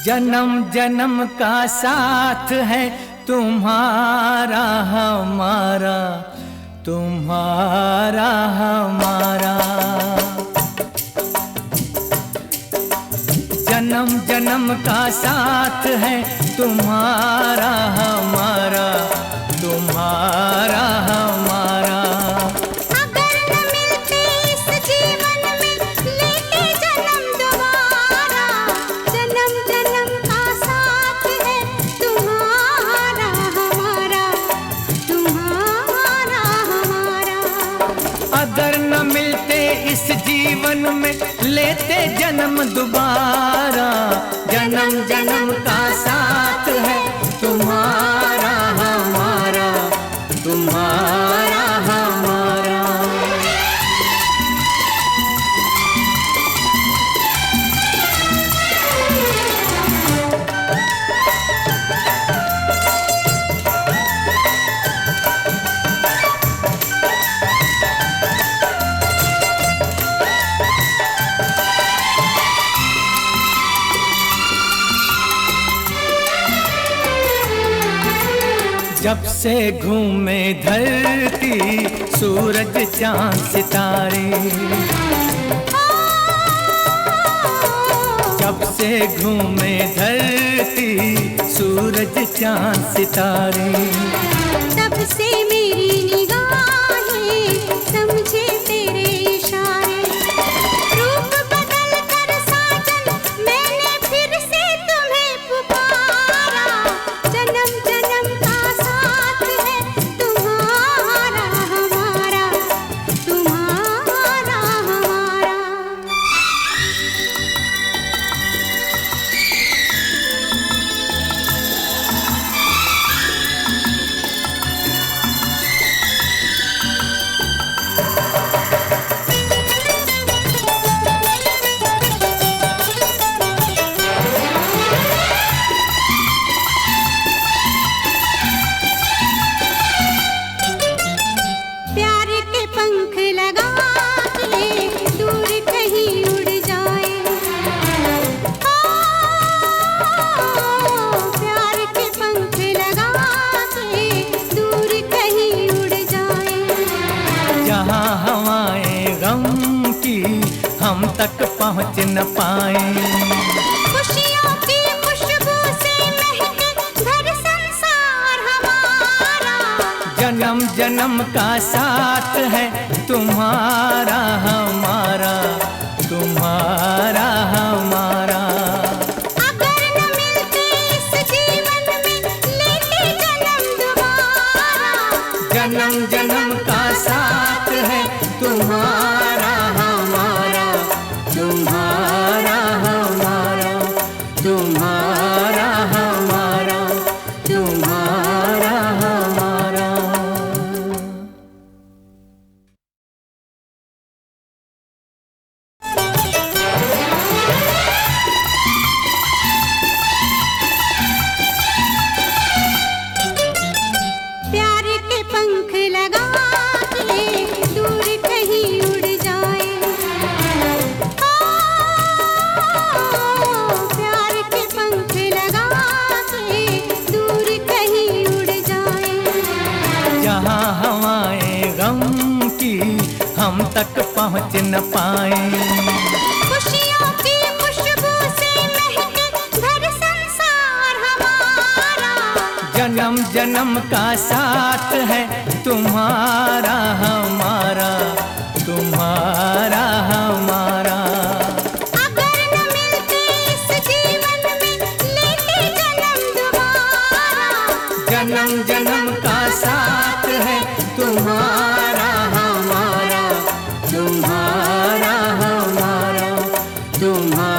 जन्म जन्म का साथ है तुम्हारा हमारा, तुम्हारा हमारा। जन्म जन्म का साथ है तुम्हारा हमारा, तुम्हारा हमारा। अगर न मिलते इस जीवन में लेते जन्म दोबारा, जन्म जन्म का साथ है तुम्हारा हमारा, तुम्हारा हमारा। अगर न मिलते इस जीवन में लेते जन्म दोबारा, जन्म जन्म का साथ है तुम्हारा हमारा, तुम्हारा हमारा। जब से घूमे धरती सूरज चांद सितारे, जब से घूमे धरती सूरज चांद सितारे, तब से मेरी निगाहें समझे तेरे इशारे। रूप बदल कर साजन मैंने फिर से तुम्हें पुकारा, जन्म जन्म का साथ है तुम्हारा हमारा, तुम्हारा हमारा। प्यार के पंख लगा के दूर कहीं उड़ जाए, प्यार के पंख लगा के दूर कहीं उड़ जाए। जहाँ हवाएं गम की हम तक पहुँच न पाए, खुशियों की खुशबू से महके घर संसार हमारा, जन्म जन्म का साथ है तुम्हारा हमारा, तुम्हारा हमारा। अगर न मिलते इस जीवन में लेते जन्म दोबारा, जन्म जन्म का साथ है तुम्हारा हमारा, तुम्हारा हमारा, तुम्हारा हमारा, तुम्हारा हमारा। प्यार के पंख लगा के दूर कहीं उड़ जाए, प्यार के पंख लगा के दूर कहीं उड़ जाए। जहाँ हवाएं गम की हम तक पहुँच न पाए, खुशियों की खुशबू से महके घर संसार हमारा, जन्म जन्म का साथ है तुम्हारा हमारा, तुम्हारा हमारा। अगर न मिलते इस जीवन में लेते जन्म दोबारा, जन्म जन्म का साथ है तुम्हारा हमारा, तुम्हारा हमारा, तुम्हारा